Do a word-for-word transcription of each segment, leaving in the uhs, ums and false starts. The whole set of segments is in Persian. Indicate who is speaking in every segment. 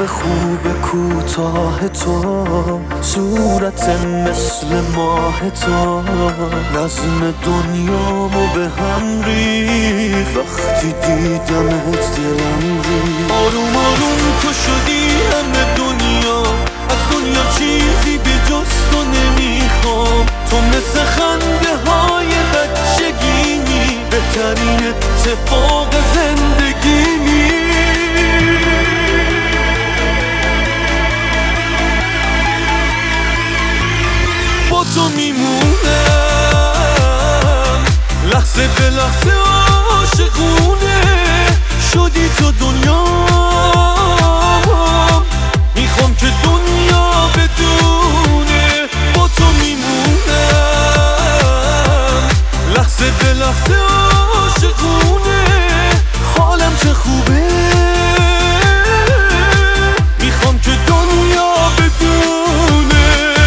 Speaker 1: خوب کوتاه تو، صورت مثل ماه تو، نظم دنیامو به هم ریخت. وقتی دیدمت دلم ریخت. آروم آروم تو شدی همه دنیا، از دنیا چیزی به جز تو نمیخوام. تو مثل خنده های بچگیمی، بهترین اتفاق زندگیمی. با تو میمونم لحظه به لحظه، عاشقونه شدی تو دنیا. میخوام که دنیا بدونه با تو میمونم لحظه به لحظه، عاشقونه حالم چه خوبه. میخوام که دنیا بدونه.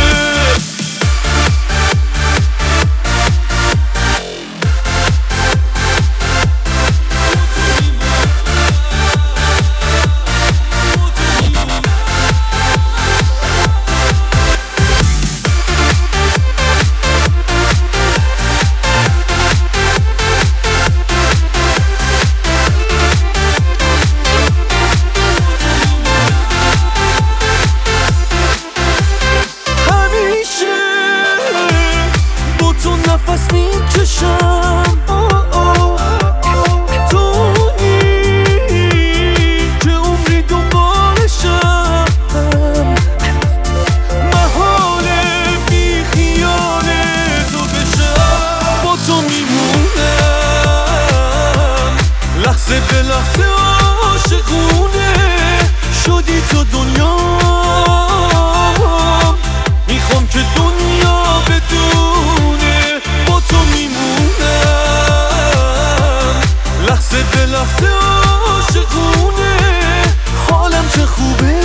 Speaker 1: نفس میکشم دونی که عمری دنبالشم. محاله بی خیال تو بشم. با تو میمونم لحظه به لحظه، عاشقونه شدی تو دنیا. میخوام که دنیا بدونه با تو میمونم لحظه به لحظه، عاشقونه حالم چه خوبه.